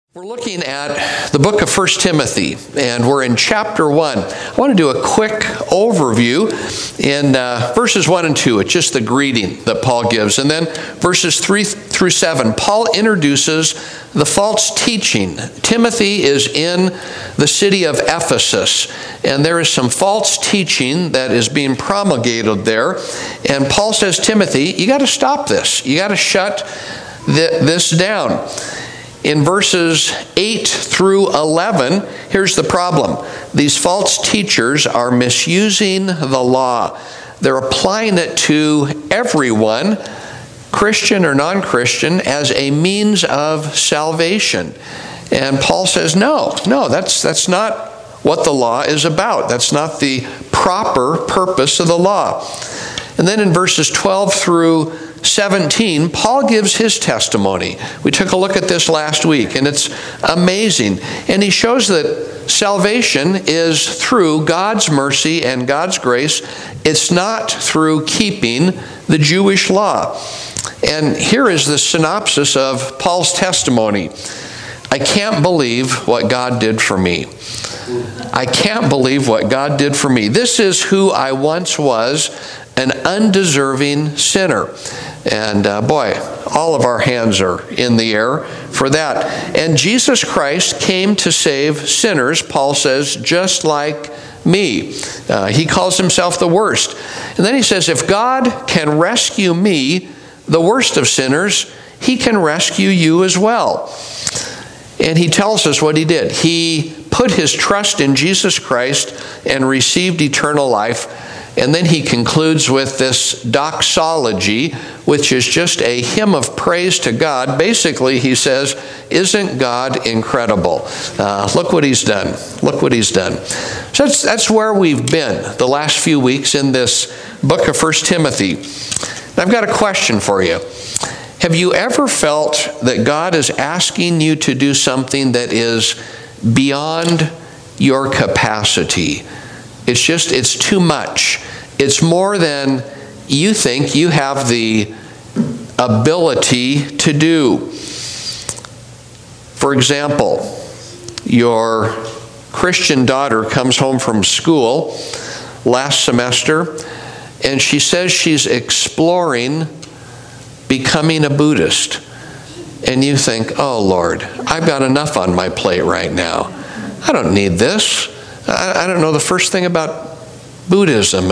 We're looking at the book of 1 Timothy, and we're in chapter 1. I want to do a quick overview in verses 1 and 2. It's just the greeting that Paul gives. And then verses 3 through 7, Paul introduces the false teaching. Timothy is in the city of Ephesus, and there is some false teaching that is being promulgated there. And Paul says, Timothy, you got to stop this. You got to shut this down. In verses 8 through 11, here's the problem. These false teachers are misusing the law. They're applying it to everyone, Christian or non-Christian, as a means of salvation. And Paul says, no, that's not what the law is about. That's not the proper purpose of the law. And then in verses 12 through 17, Paul gives his testimony. We took a look at this last week, and it's amazing. And he shows that salvation is through God's mercy and God's grace. It's not through keeping the Jewish law. And here is the synopsis of Paul's testimony. I can't believe what God did for me. I can't believe what God did for me. This is who I once was, an undeserving sinner. And boy, all of our hands are in the air for that. And Jesus Christ came to save sinners, Paul says, just like me. He calls himself the worst. And then he says, if God can rescue me, the worst of sinners, he can rescue you as well. And he tells us what he did. He put his trust in Jesus Christ and received eternal life. And then he concludes with this doxology, which is just a hymn of praise to God. Basically, he says, isn't God incredible? Look what he's done. Look what he's done. So that's where we've been the last few weeks in this book of 1 Timothy. And I've got a question for you. Have you ever felt that God is asking you to do something that is beyond your capacity? It's too much. It's more than you think you have the ability to do. For example, your Christian daughter comes home from school last semester, and she says she's exploring becoming a Buddhist. And you think, oh Lord, I've got enough on my plate right now. I don't need this. I don't know the first thing about Buddhism.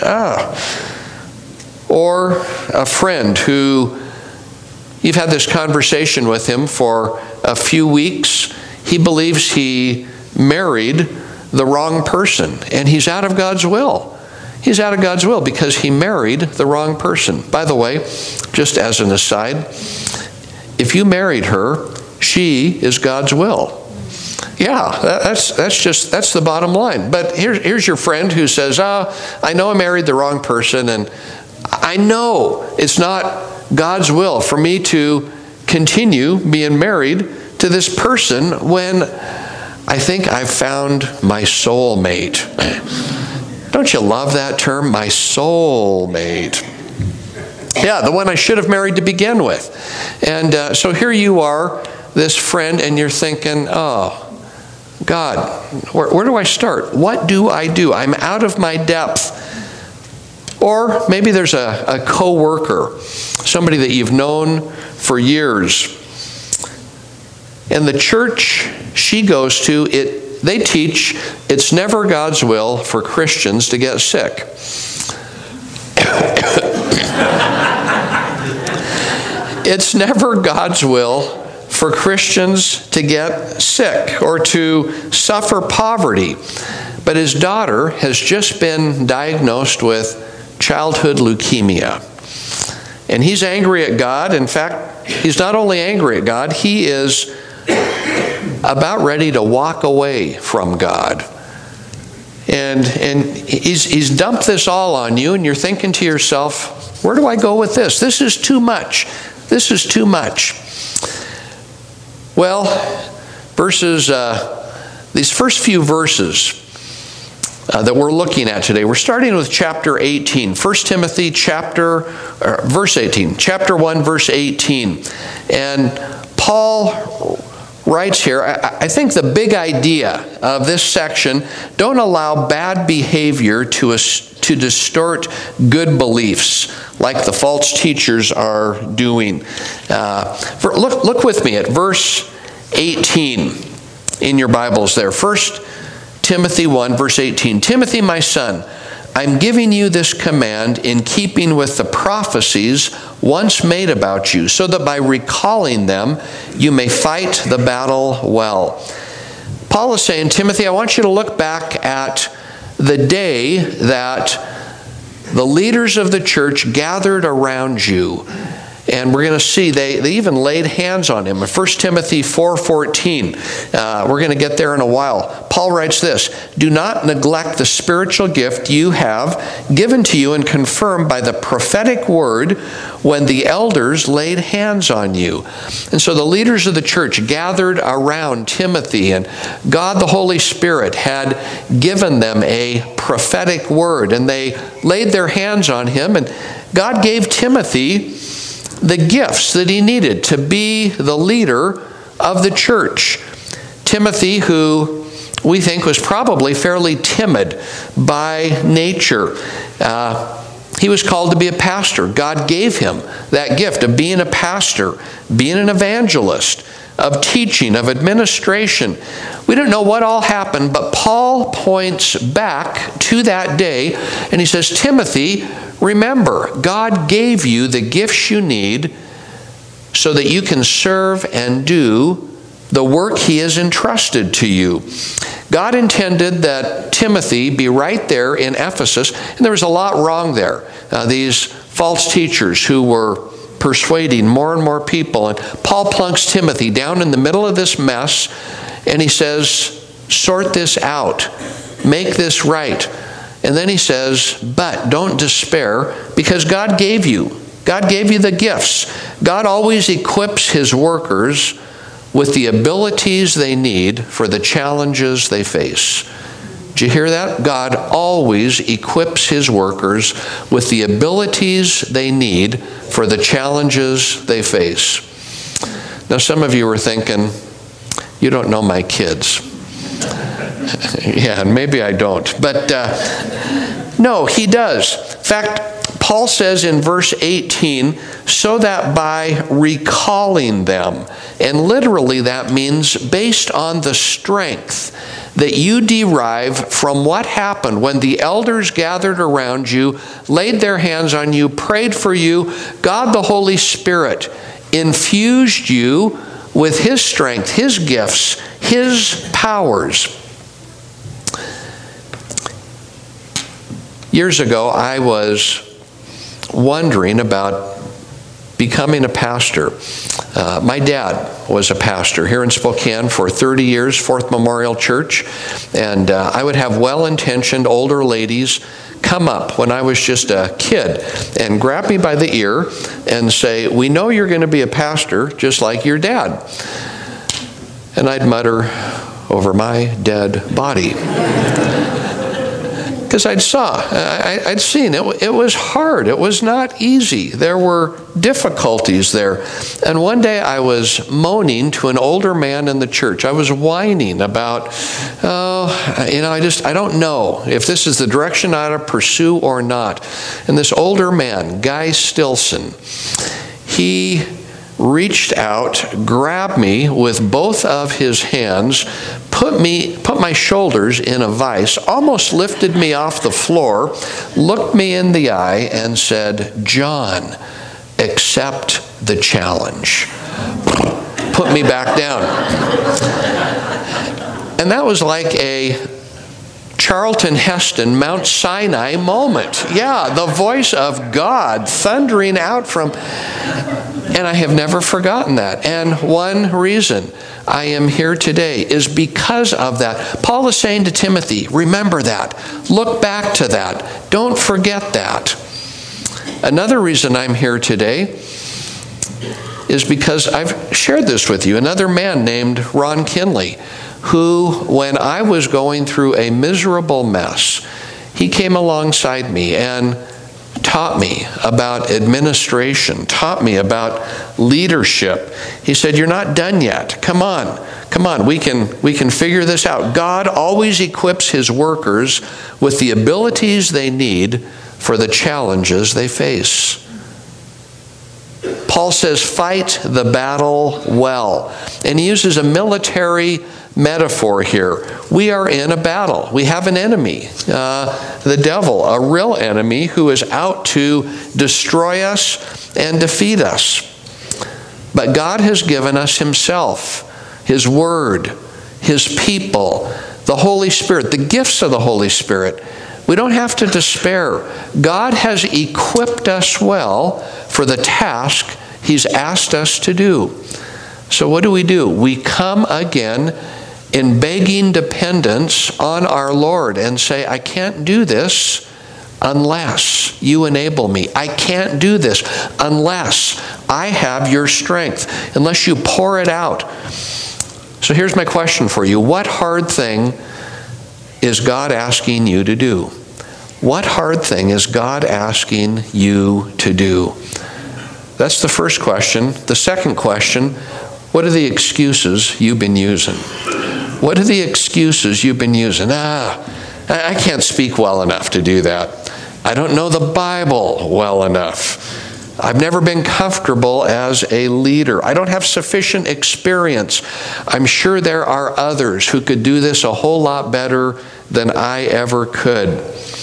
Or a friend who you've had this conversation with him for a few weeks. He believes he married the wrong person, and he's out of God's will. He's out of God's will because he married the wrong person. By the way, just as an aside, if you married her, she is God's will. Yeah, that's the bottom line. But here's your friend who says, I know I married the wrong person, and I know it's not God's will for me to continue being married to this person when I think I've found my soulmate. Don't you love that term, my soulmate? Yeah, the one I should have married to begin with. And so here you are, this friend, and you're thinking, oh, God, where do I start? What do I do? I'm out of my depth. Or maybe there's a co-worker, somebody that you've known for years. And the church she goes to, they teach it's never God's will for Christians to get sick. It's never God's will for Christians to get sick or to suffer poverty. But his daughter has just been diagnosed with childhood leukemia. And he's angry at God. In fact, he's not only angry at God, he is about ready to walk away from God. And he's dumped this all on you, and you're thinking to yourself, where do I go with this? This is too much. This is too much. Well, these first few verses that we're looking at today, we're starting with chapter 18. 1 Timothy verse 18. Chapter 1, verse 18. And Paul writes here, I think the big idea of this section, don't allow bad behavior to distort good beliefs like the false teachers are doing. Look with me at verse 18 in your Bibles there. 1 Timothy 1, verse 18. Timothy, my son, I'm giving you this command in keeping with the prophecies once made about you, so that by recalling them, you may fight the battle well. Paul is saying, Timothy, I want you to look back at the day that the leaders of the church gathered around you. And we're going to see they even laid hands on him. In 1 Timothy 4:14, we're going to get there in a while. Paul writes this, do not neglect the spiritual gift you have given to you and confirmed by the prophetic word when the elders laid hands on you. And so the leaders of the church gathered around Timothy, and God the Holy Spirit had given them a prophetic word, and they laid their hands on him, and God gave Timothy the gifts that he needed to be the leader of the church. Timothy, who we think was probably fairly timid by nature, he was called to be a pastor. God gave him that gift of being a pastor, being an evangelist, of teaching, of administration. We don't know what all happened, but Paul points back to that day, and he says, Timothy, remember, God gave you the gifts you need so that you can serve and do the work he has entrusted to you. God intended that Timothy be right there in Ephesus, and there was a lot wrong there. These false teachers who were persuading more and more people, and Paul plunks Timothy down in the middle of this mess, and he says, sort this out, make this right. And then he says, but don't despair, because God gave you the gifts. God always equips his workers with the abilities they need for the challenges they face. Did you hear that? God always equips his workers with the abilities they need for the challenges they face. Now, some of you are thinking, you don't know my kids. Yeah, maybe I don't. But no, he does. In fact, Paul says in verse 18, so that by recalling them, and literally that means based on the strength that you derive from what happened when the elders gathered around you, laid their hands on you, prayed for you, God the Holy Spirit infused you with his strength, his gifts, his powers. Years ago, I was wondering about becoming a pastor. My dad was a pastor here in Spokane for 30 years, Fourth Memorial Church, and I would have well-intentioned older ladies come up when I was just a kid and grab me by the ear and say, we know you're going to be a pastor just like your dad. And I'd mutter, over my dead body. Because I'd seen it was hard. It was not easy. There were difficulties there. And one day I was moaning to an older man in the church. I was whining about, I don't know if this is the direction I ought to pursue or not. And this older man, Guy Stilson, he reached out, grabbed me with both of his hands, put my shoulders in a vice, almost lifted me off the floor, looked me in the eye, and said, John, accept the challenge. Put me back down. And that was like a Charlton Heston, Mount Sinai moment. Yeah, the voice of God thundering out from... And I have never forgotten that. And one reason I am here today is because of that. Paul is saying to Timothy, remember that. Look back to that. Don't forget that. Another reason I'm here today is because I've shared this with you. Another man named Ron Kinley, who, when I was going through a miserable mess, he came alongside me and taught me about administration, taught me about leadership. He said, you're not done yet. Come on, we can figure this out. God always equips his workers with the abilities they need for the challenges they face. Paul says, fight the battle well. And he uses a military metaphor here. We are in a battle. We have an enemy, the devil, a real enemy who is out to destroy us and defeat us. But God has given us himself, his word, his people, the Holy Spirit, the gifts of the Holy Spirit. We don't have to despair. God has equipped us well for the task he's asked us to do. So what do? We come again in begging dependence on our Lord and say, I can't do this unless you enable me. I can't do this unless I have your strength, unless you pour it out. So here's my question for you. What hard thing is God asking you to do? What hard thing is God asking you to do? That's the first question. The second question, what are the excuses you've been using? What are the excuses you've been using? I can't speak well enough to do that. I don't know the Bible well enough. I've never been comfortable as a leader. I don't have sufficient experience. I'm sure there are others who could do this a whole lot better than I ever could.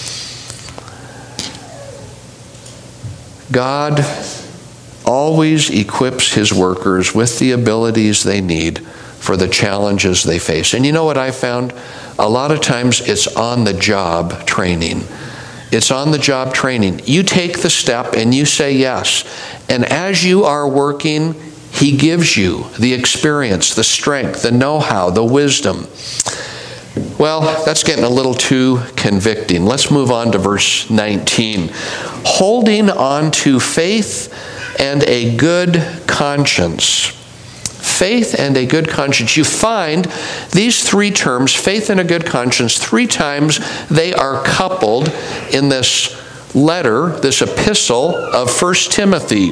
God always equips his workers with the abilities they need for the challenges they face. And you know what I found? A lot of times it's on-the-job training. It's on-the-job training. You take the step and you say yes. And as you are working, he gives you the experience, the strength, the know-how, the wisdom. Well, that's getting a little too convicting. Let's move on to verse 19. Holding on to faith and a good conscience. Faith and a good conscience. You find these three terms, faith and a good conscience, 3 times they are coupled in this letter, this epistle of 1 Timothy.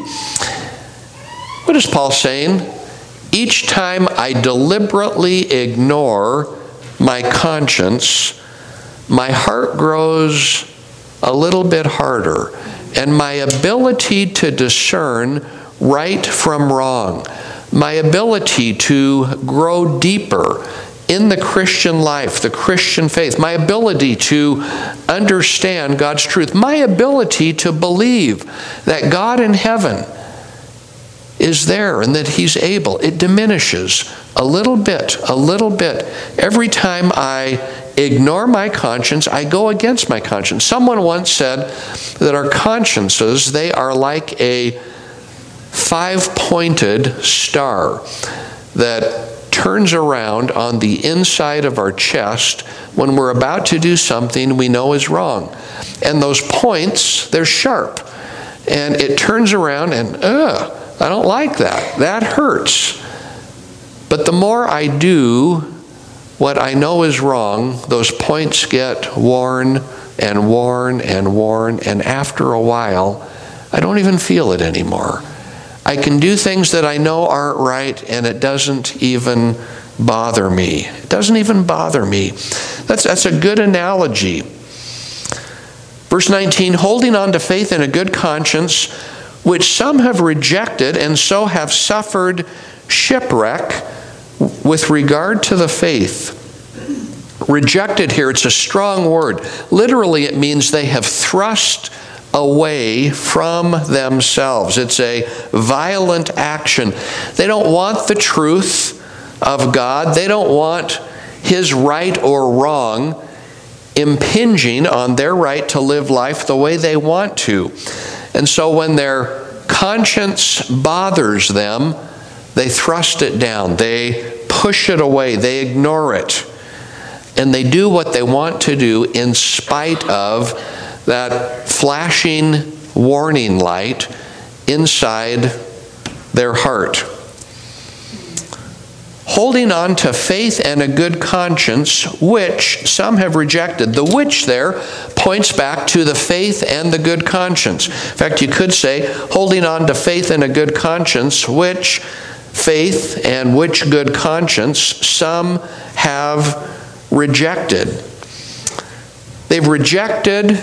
What is Paul saying? Each time I deliberately ignore my conscience, my heart grows a little bit harder, and my ability to discern right from wrong, my ability to grow deeper in the Christian life, the Christian faith, my ability to understand God's truth, my ability to believe that God in heaven is there and that he's able, it diminishes a little bit. Every time I ignore my conscience, I go against my conscience. Someone once said that our consciences, they are like a 5-pointed star that turns around on the inside of our chest when we're about to do something we know is wrong. And those points, they're sharp. And it turns around and, I don't like that. That hurts. But the more I do what I know is wrong, those points get worn, and after a while, I don't even feel it anymore. I can do things that I know aren't right, and it doesn't even bother me. It doesn't even bother me. That's a good analogy. Verse 19, holding on to faith and a good conscience, which some have rejected and so have suffered shipwreck with regard to the faith. Rejected here, it's a strong word. Literally, it means they have thrust away from themselves. It's a violent action. They don't want the truth of God. They don't want his right or wrong impinging on their right to live life the way they want to. And so when their conscience bothers them, they thrust it down. They push it away. They ignore it. And they do what they want to do in spite of that flashing warning light inside their heart. holding on to faith and a good conscience, which some have rejected. The which there points back to the faith and the good conscience. In fact, you could say, holding on to faith and a good conscience, which faith and which good conscience some have rejected. They've rejected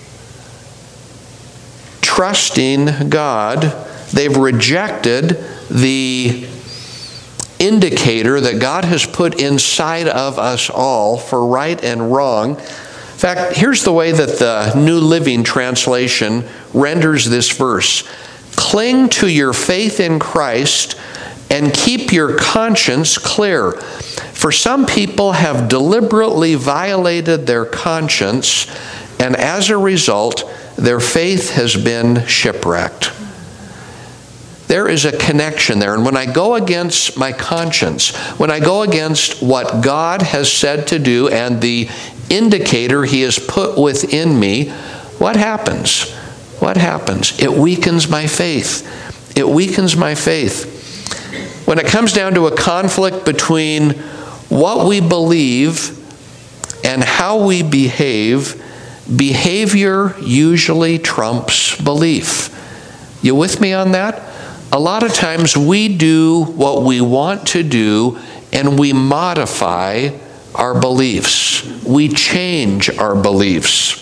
trusting God. They've rejected the indicator that God has put inside of us all for right and wrong. In fact, here's the way that the New Living Translation renders this verse. Cling to your faith in Christ and keep your conscience clear. For some people have deliberately violated their conscience, and as a result, their faith has been shipwrecked. There is a connection there. And when I go against my conscience, when I go against what God has said to do and the indicator He has put within me, what happens? What happens? It weakens my faith. It weakens my faith. When it comes down to a conflict between what we believe and how we behave, behavior usually trumps belief. You with me on that? A lot of times we do what we want to do and we modify our beliefs. We change our beliefs.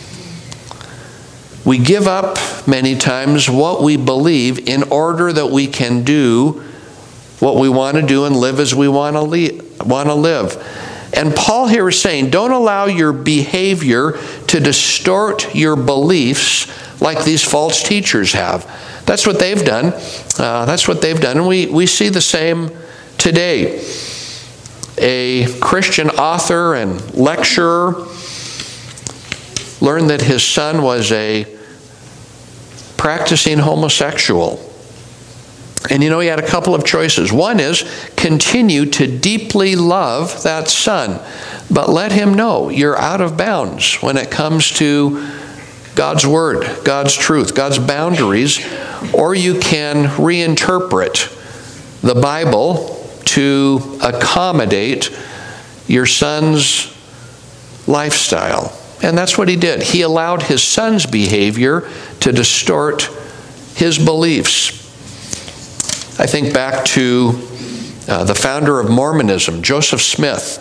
We give up many times what we believe in order that we can do what we want to do and live as we want to live. And Paul here is saying, don't allow your behavior to distort your beliefs like these false teachers have. That's what they've done. That's what they've done. And we see the same today. A Christian author and lecturer learned that his son was a practicing homosexual. And he had a couple of choices. One is continue to deeply love that son, but let him know you're out of bounds when it comes to God's Word, God's truth, God's boundaries, or you can reinterpret the Bible to accommodate your son's lifestyle. And that's what he did. He allowed his son's behavior to distort his beliefs. I think back to the founder of Mormonism, Joseph Smith.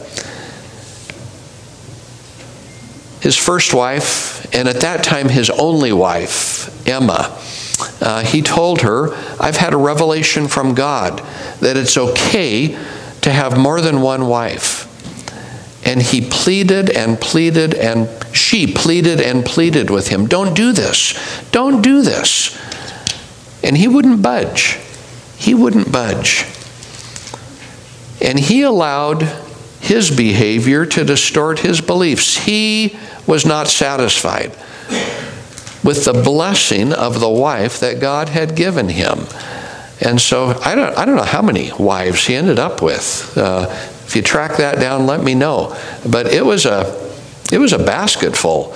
His first wife, and at that time his only wife, Emma, he told her, I've had a revelation from God that it's okay to have more than one wife. And he pleaded and pleaded, and she pleaded and pleaded with him, don't do this, don't do this. And he wouldn't budge. He wouldn't budge. And he allowed his behavior to distort his beliefs. He was not satisfied with the blessing of the wife that God had given him. And so I don't know how many wives he ended up with. If you track that down, let me know. But it was a basket full.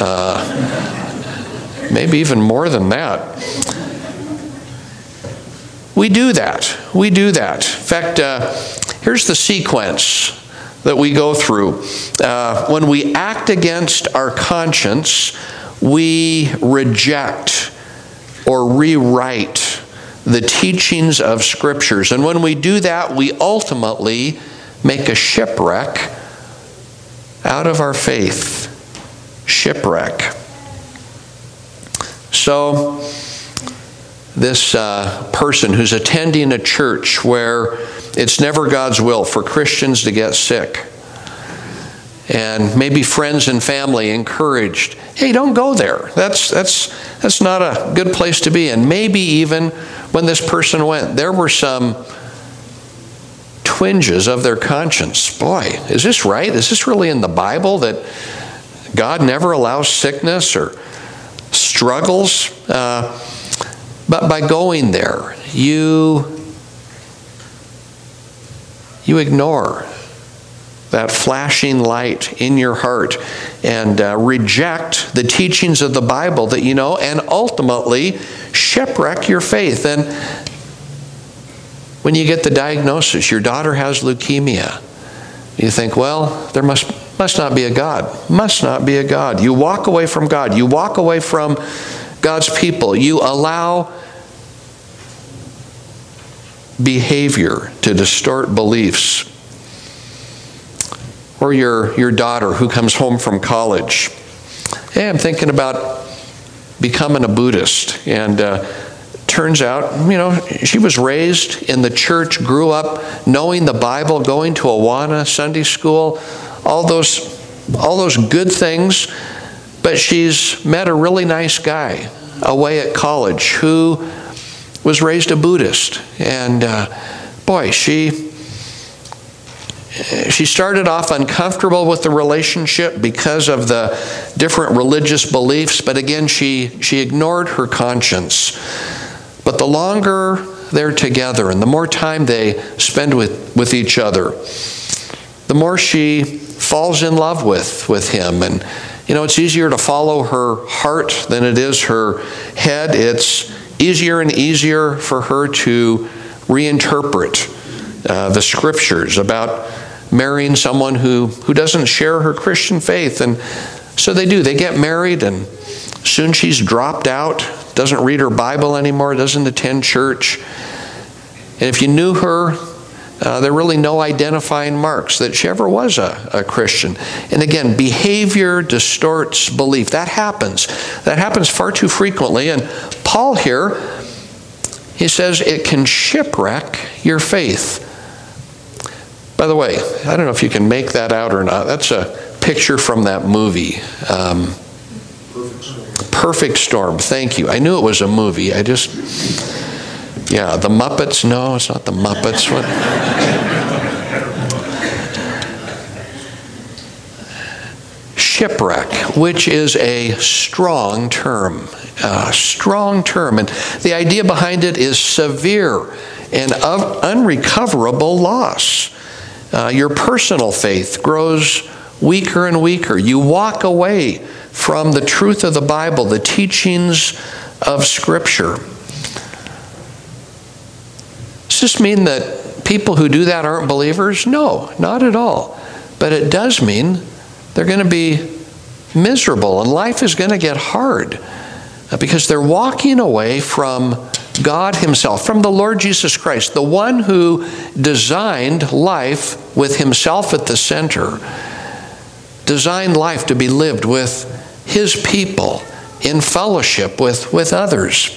Maybe even more than that. We do that. We do that. In fact, here's the sequence that we go through. When we act against our conscience, we reject or rewrite the teachings of Scriptures. And when we do that, we ultimately make a shipwreck out of our faith. Shipwreck. So, this person who's attending a church where it's never God's will for Christians to get sick, and maybe friends and family encouraged, hey, don't go there. That's not a good place to be. And maybe even when this person went, there were some twinges of their conscience. Boy, is this right? Is this really in the Bible that God never allows sickness or struggles? But by going there, you ignore that flashing light in your heart and reject the teachings of the Bible that you know, and ultimately shipwreck your faith. And when you get the diagnosis, your daughter has leukemia, you think, well, there must not be a God. Must not be a God. You walk away from God. You walk away from God's people. You allow behavior to distort beliefs. Or your daughter who comes home from college. Hey, I'm thinking about becoming a Buddhist. And turns out, she was raised in the church, grew up knowing the Bible, going to Awana Sunday school, all those good things. But she's met a really nice guy away at college who was raised a Buddhist. And boy, she started off uncomfortable with the relationship because of the different religious beliefs, but again, she ignored her conscience. But the longer they're together and the more time they spend with each other, the more she falls in love with him. And, it's easier to follow her heart than it is her head. It's easier and easier for her to reinterpret the scriptures about marrying someone who doesn't share her Christian faith. And so they do. They get married, and soon she's dropped out, doesn't read her Bible anymore, doesn't attend church. And if you knew her, there are really no identifying marks that she ever was a Christian. And again, behavior distorts belief. That happens. That happens far too frequently. And Paul here, he says it can shipwreck your faith. By the way, I don't know if you can make that out or not. That's a picture from that movie. Perfect Storm. Thank you. I knew it was a movie. The Muppets. No, it's not the Muppets. What? Shipwreck, which is a strong term. And the idea behind it is severe and unrecoverable loss. Your personal faith grows weaker and weaker. You walk away from the truth of the Bible, the teachings of Scripture. Does this mean that people who do that aren't believers? No, not at all. But it does mean they're going to be miserable and life is going to get hard because they're walking away from God Himself, from the Lord Jesus Christ, the one who designed life with Himself at the center, designed life to be lived with His people in fellowship with others.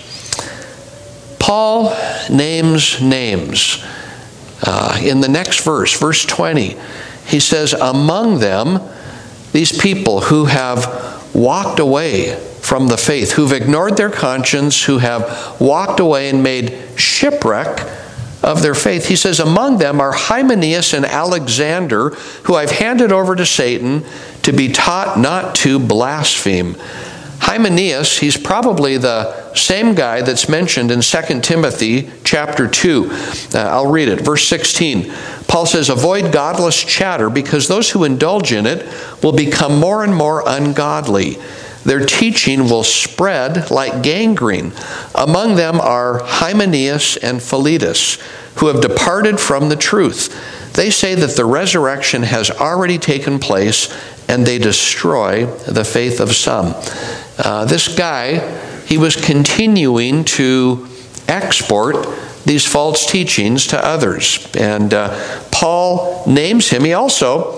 Paul names names. In the next verse, verse 20, he says, among them, these people who have walked away from the faith, who've ignored their conscience, who have walked away and made shipwreck of their faith. He says, among them are Hymenaeus and Alexander, who I've handed over to Satan to be taught not to blaspheme. Hymenaeus, he's probably the same guy that's mentioned in 2 Timothy chapter 2. I'll read it. Verse 16. Paul says, avoid godless chatter because those who indulge in it will become more and more ungodly. Their teaching will spread like gangrene. Among them are Hymenaeus and Philetus, who have departed from the truth. They say that the resurrection has already taken place, and they destroy the faith of some. This guy, he was continuing to export these false teachings to others. And Paul names him. He also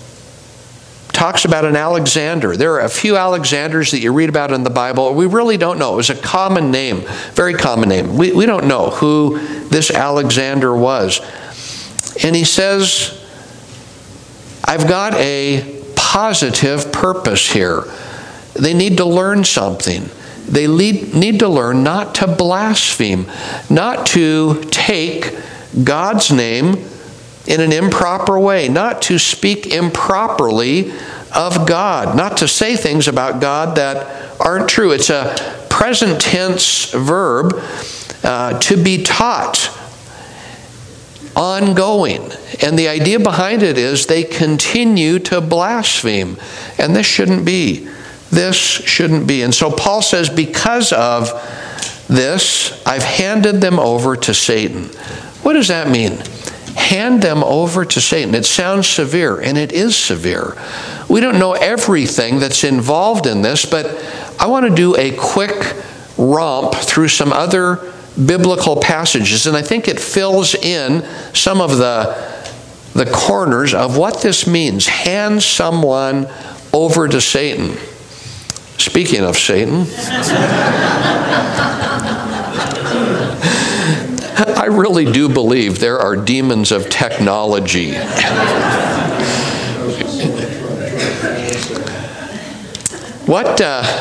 talks about an Alexander. There are a few Alexanders that you read about in the Bible. We really don't know. It was a common name, very common name. We don't know who this Alexander was. And he says, I've got a positive purpose here. They need to learn something. They need to learn not to blaspheme, not to take God's name in an improper way, not to speak improperly of God, not to say things about God that aren't true. It's a present tense verb, to be taught, ongoing. And the idea behind it is they continue to blaspheme. And this shouldn't be. This shouldn't be. And so Paul says, because of this, I've handed them over to Satan. What does that mean? Hand them over to Satan. It sounds severe, and it is severe. We don't know everything that's involved in this, but I want to do a quick romp through some other biblical passages, and I think it fills in some of the corners of what this means. Hand someone over to Satan. Speaking of Satan, I really do believe there are demons of technology. What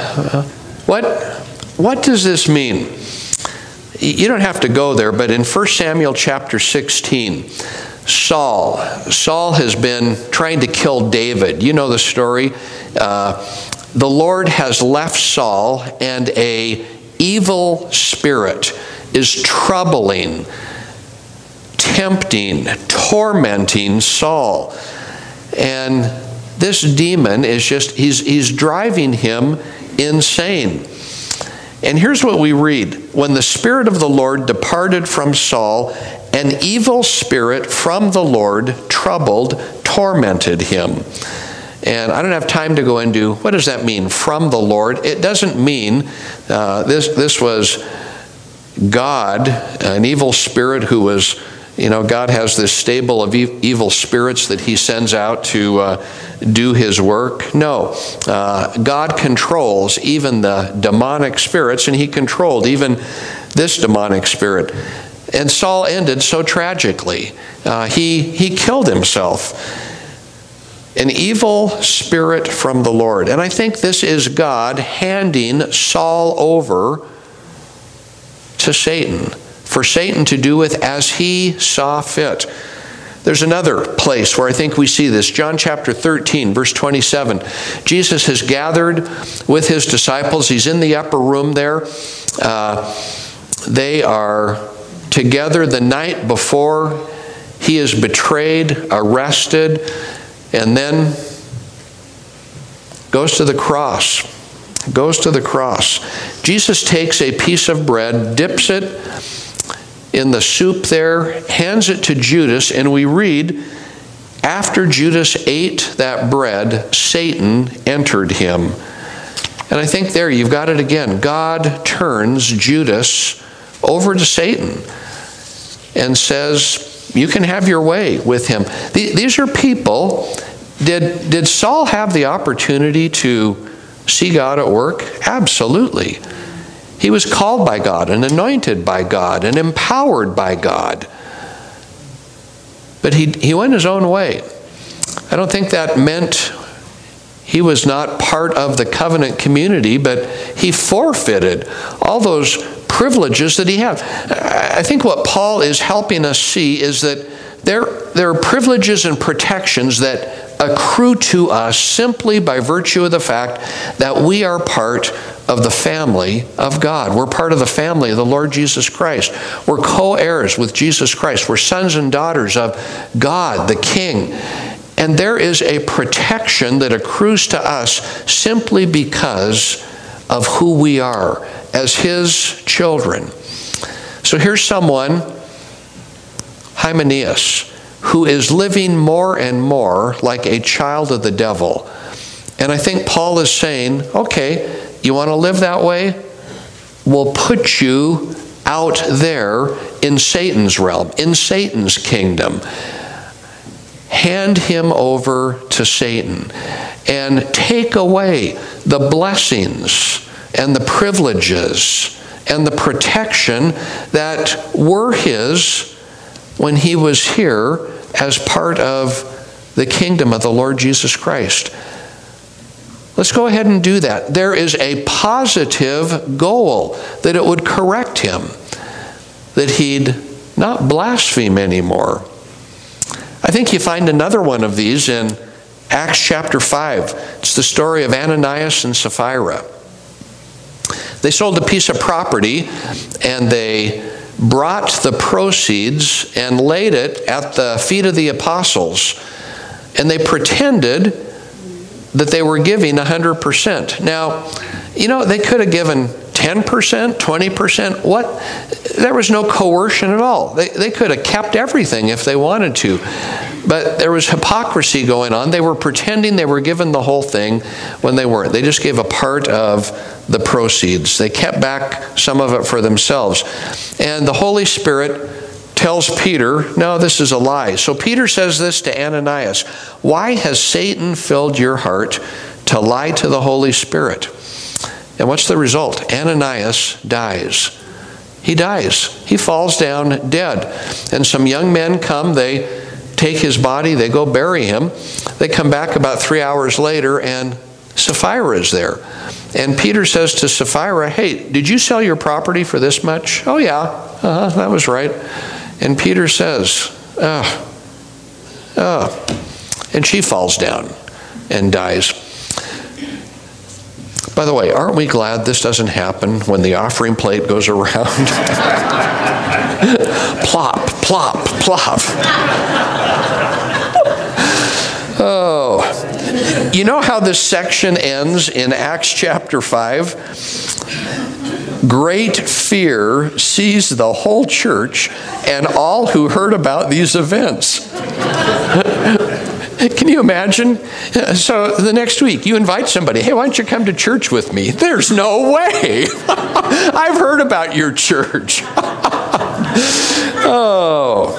does this mean? You don't have to go there, but in 1 Samuel chapter 16, Saul has been trying to kill David. You know the story. The Lord has left Saul, and an evil spirit is troubling, tempting, tormenting Saul. And this demon is he's driving him insane. And here's what we read. When the Spirit of the Lord departed from Saul, an evil spirit from the Lord tormented him. And I don't have time to go into what does that mean, from the Lord. It doesn't mean this was God, an evil spirit who was, God has this stable of evil spirits that he sends out to do his work. No, God controls even the demonic spirits, and he controlled even this demonic spirit. And Saul ended so tragically. He killed himself. An evil spirit from the Lord. And I think this is God handing Saul over to Satan, for Satan to do with as he saw fit. There's another place where I think we see this. John chapter 13, verse 27. Jesus has gathered with his disciples. He's in the upper room there. They are together the night before he is betrayed, arrested, and then goes to the cross. Goes to the cross. Jesus takes a piece of bread, dips it in the soup there, hands it to Judas, and we read, after Judas ate that bread, Satan entered him. And I think there you've got it again. God turns Judas over to Satan and says, you can have your way with him. These are people. Did Saul have the opportunity to see God at work? Absolutely. He was called by God and anointed by God and empowered by God. But he went his own way. I don't think that meant he was not part of the covenant community, but he forfeited all those privileges that he had. I think what Paul is helping us see is that there are privileges and protections that accrue to us simply by virtue of the fact that we are part of the family of God. We're part of the family of the Lord Jesus Christ. We're co-heirs with Jesus Christ. We're sons and daughters of God, the King. And there is a protection that accrues to us simply because of who we are as his children. So here's someone, Hymenaeus, who is living more and more like a child of the devil. And I think Paul is saying, okay, you want to live that way? We'll put you out there in Satan's realm, in Satan's kingdom. Hand him over to Satan and take away the blessings and the privileges and the protection that were his when he was here as part of the kingdom of the Lord Jesus Christ. Let's go ahead and do that. There is a positive goal that it would correct him, that he'd not blaspheme anymore. I think you find another one of these in Acts chapter 5. It's the story of Ananias and Sapphira. They sold a piece of property and they brought the proceeds and laid it at the feet of the apostles. And they pretended that they were giving 100%. Now, they could have given 10%, 20%, what? There was no coercion at all. They could have kept everything if they wanted to. But there was hypocrisy going on. They were pretending they were given the whole thing when they weren't. They just gave a part of the proceeds. They kept back some of it for themselves. And the Holy Spirit tells Peter, no, this is a lie. So Peter says this to Ananias, why has Satan filled your heart to lie to the Holy Spirit? And what's the result? Ananias dies. He dies. He falls down dead. And some young men come, they take his body, they go bury him. They come back about 3 hours later and Sapphira is there. And Peter says to Sapphira, hey, did you sell your property for this much? Oh yeah, that was right. And Peter says, and she falls down and dies. By the way, aren't we glad this doesn't happen when the offering plate goes around? Plop, plop, plop. Oh. You know how this section ends in Acts chapter 5? Great fear seized the whole church and all who heard about these events. Can you imagine? So the next week, you invite somebody, hey, why don't you come to church with me? There's no way. I've heard about your church. Oh.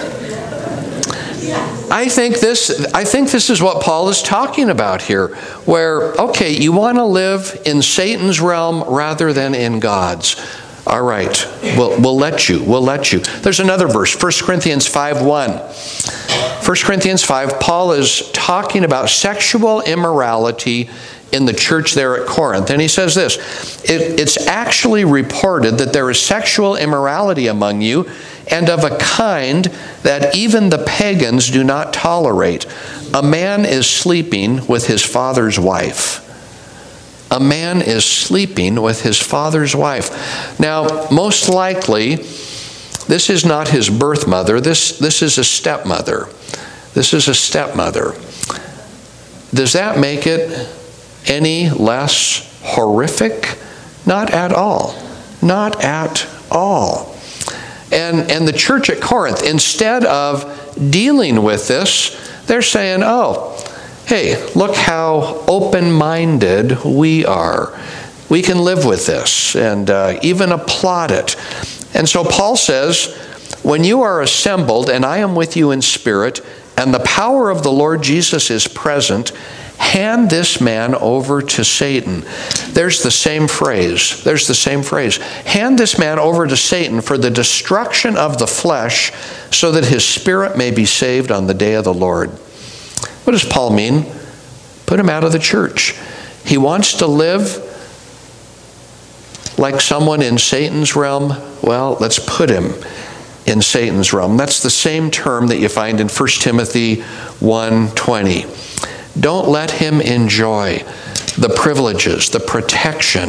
I think this is what Paul is talking about here, where, okay, you want to live in Satan's realm rather than in God's. All right, we'll let you. We'll let you. There's another verse, 1 Corinthians 5:1. 1 Corinthians 5, Paul is talking about sexual immorality in the church there at Corinth. And he says this, it's actually reported that there is sexual immorality among you, and of a kind that even the pagans do not tolerate. A man is sleeping with his father's wife. A man is sleeping with his father's wife. Now, most likely, this is not his birth mother. This is a stepmother. This is a stepmother. Does that make it any less horrific? Not at all. Not at all. And the church at Corinth, instead of dealing with this, they're saying, oh, hey, look how open-minded we are. We can live with this and even applaud it. And so Paul says, when you are assembled, and I am with you in spirit, and the power of the Lord Jesus is present, hand this man over to Satan. There's the same phrase. There's the same phrase. Hand this man over to Satan for the destruction of the flesh, so that his spirit may be saved on the day of the Lord. What does Paul mean? Put him out of the church. He wants to live like someone in Satan's realm. Well, let's put him in Satan's realm. That's the same term that you find in 1 Timothy 1:20. Don't let him enjoy the privileges, the protection,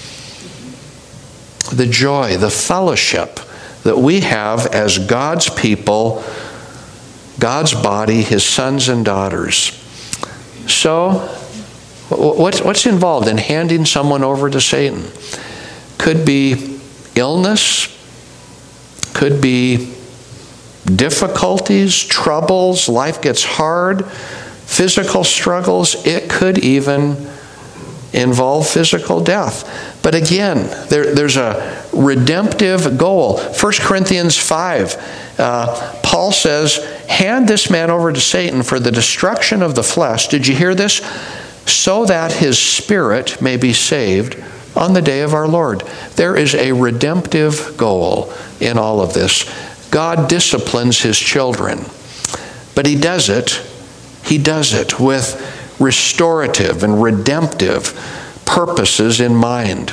the joy, the fellowship that we have as God's people, God's body, His sons and daughters. So, what's involved in handing someone over to Satan? Could be illness, could be difficulties, troubles, life gets hard, physical struggles. It could even involve physical death. But again, there's a redemptive goal. 1 Corinthians 5, Paul says, hand this man over to Satan for the destruction of the flesh. Did you hear this? So that his spirit may be saved on the day of our Lord. There is a redemptive goal in all of this. God disciplines His children, but He does it with restorative and redemptive purposes in mind.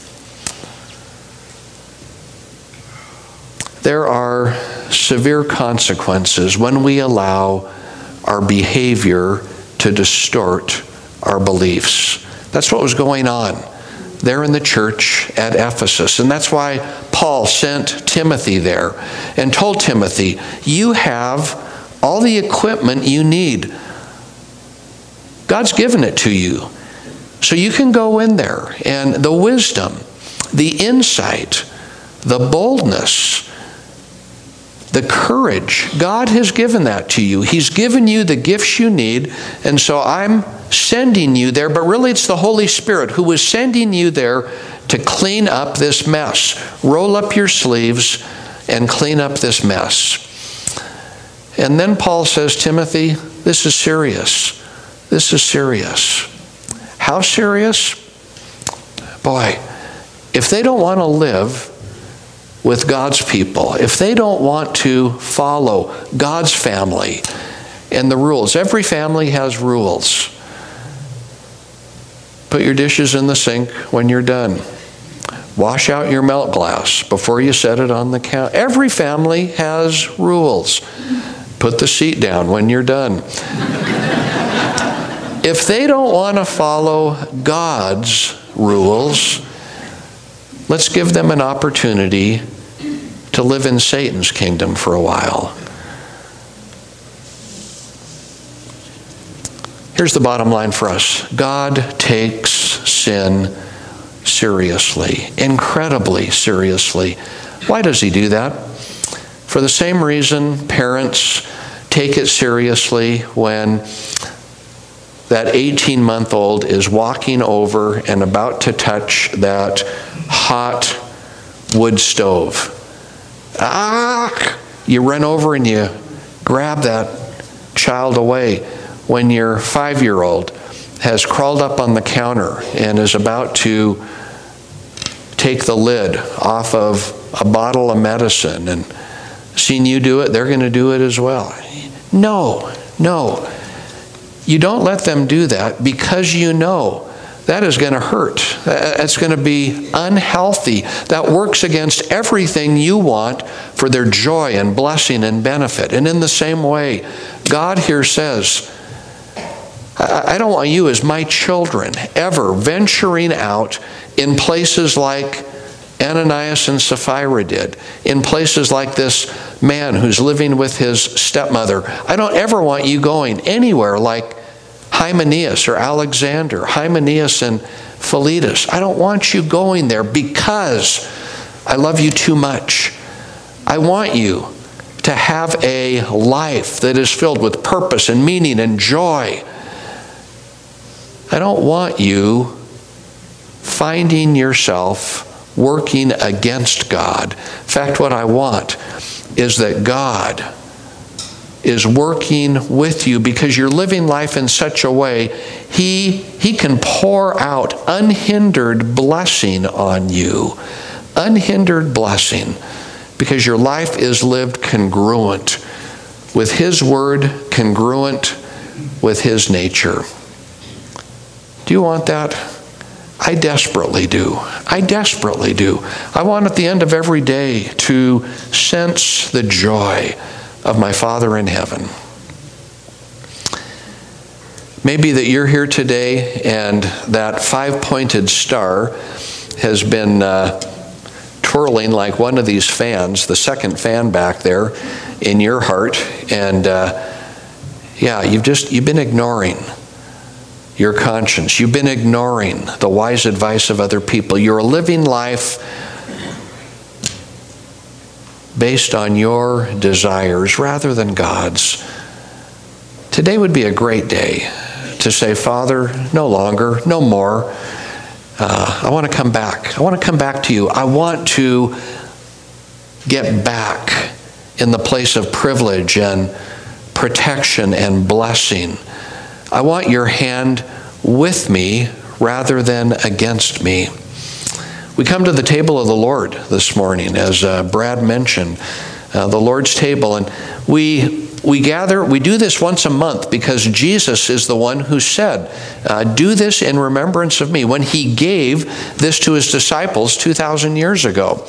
There are severe consequences when we allow our behavior to distort our beliefs. That's what was going on there in the church at Ephesus. And that's why Paul sent Timothy there and told Timothy, you have all the equipment you need. God's given it to you. So you can go in there, and the wisdom the insight, the boldness, the courage. God has given that to you. He's given you the gifts you need, and so I'm sending you there, but really it's the Holy Spirit who is sending you there to clean up this mess. Roll up your sleeves and clean up this mess. And then Paul says, Timothy, this is serious. This is serious. How serious? Boy, if they don't want to live with God's people, if they don't want to follow God's family and the rules, every family has rules. Put your dishes in the sink when you're done. Wash out your milk glass before you set it on the counter. Every family has rules. Put the seat down when you're done. If they don't want to follow God's rules, let's give them an opportunity to live in Satan's kingdom for a while. Here's the bottom line for us. God takes sin seriously, incredibly seriously. Why does he do that? For the same reason parents take it seriously when that 18-month-old is walking over and about to touch that hot wood stove. You run over and you grab that child away. When your 5-year-old has crawled up on the counter and is about to take the lid off of a bottle of medicine and seen you do it, they're going to do it as well. No. You don't let them do that because you know that is going to hurt. That's going to be unhealthy. That works against everything you want for their joy and blessing and benefit. And in the same way, God here says, I don't want you as my children ever venturing out in places like Ananias and Sapphira did, in places like this man who's living with his stepmother. I don't ever want you going anywhere like Hymenaeus or Alexander, Hymenaeus and Philetus. I don't want you going there because I love you too much. I want you to have a life that is filled with purpose and meaning and joy. I don't want you finding yourself working against God. In fact, what I want is that God is working with you because you're living life in such a way He can pour out unhindered blessing on you. Unhindered blessing. Because your life is lived congruent with His Word, congruent with His nature. Do you want that? I desperately do. I desperately do. I want at the end of every day to sense the joy of my Father in heaven. Maybe that you're here today and that 5-pointed star has been twirling like one of these fans, the second fan back there in your heart, and you've been ignoring your conscience. You've been ignoring the wise advice of other people. You're living life based on your desires rather than God's. Today would be a great day to say, Father, no longer, no more. I want to come back. I want to come back to you. I want to get back in the place of privilege and protection and blessing. I want your hand with me rather than against me. We come to the table of the Lord this morning, as Brad mentioned, the Lord's table, and we gather. We do this once a month because Jesus is the one who said, do this in remembrance of me, when He gave this to His disciples 2,000 years ago.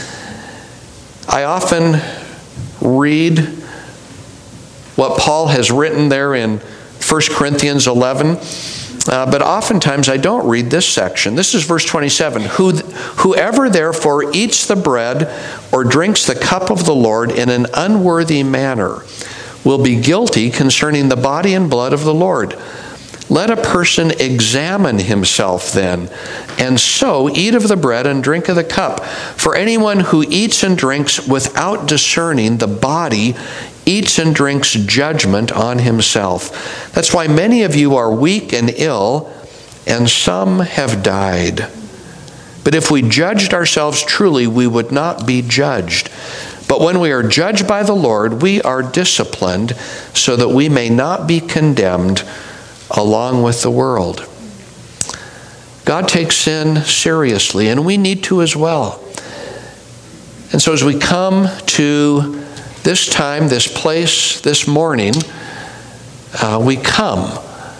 I often read what Paul has written there in 1 Corinthians 11, but oftentimes I don't read this section. This is verse 27. Whoever therefore eats the bread or drinks the cup of the Lord in an unworthy manner will be guilty concerning the body and blood of the Lord. Let a person examine himself then, and so eat of the bread and drink of the cup. For anyone who eats and drinks without discerning the body eats and drinks judgment on himself. That's why many of you are weak and ill, and some have died. But if we judged ourselves truly, we would not be judged. But when we are judged by the Lord, we are disciplined so that we may not be condemned along with the world. God takes sin seriously, and we need to as well. And so as we come to this time, this place, this morning, we come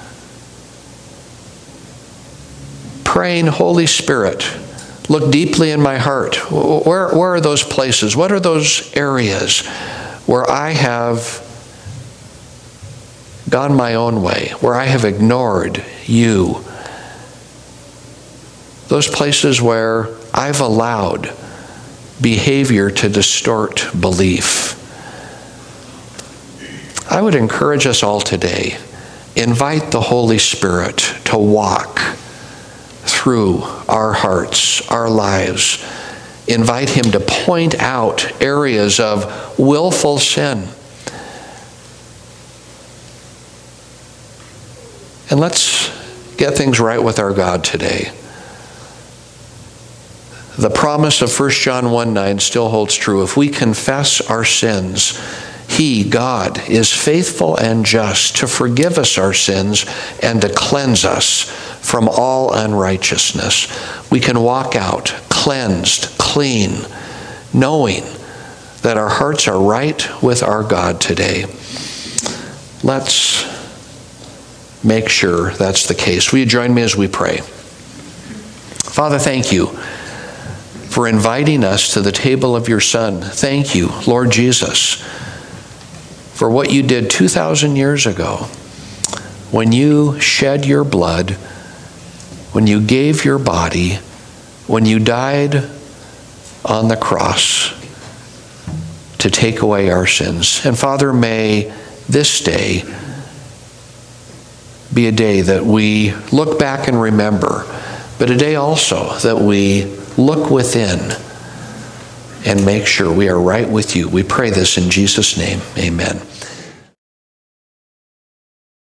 praying, Holy Spirit, look deeply in my heart. Where are those places? What are those areas where I have gone my own way, where I have ignored you? Those places where I've allowed behavior to distort belief. I would encourage us all today, invite the Holy Spirit to walk through our hearts, our lives. Invite him to point out areas of willful sin. And let's get things right with our God today. The promise of 1 John 1:9 still holds true. If we confess our sins, He, God, is faithful and just to forgive us our sins and to cleanse us from all unrighteousness. We can walk out cleansed, clean, knowing that our hearts are right with our God today. Let's make sure that's the case. Will you join me as we pray? Father, thank you for inviting us to the table of your Son. Thank you, Lord Jesus, for what you did 2,000 years ago when you shed your blood, when you gave your body, when you died on the cross to take away our sins. And Father, may this day be a day that we look back and remember, but a day also that we look within and make sure we are right with you. We pray this in Jesus' name. Amen.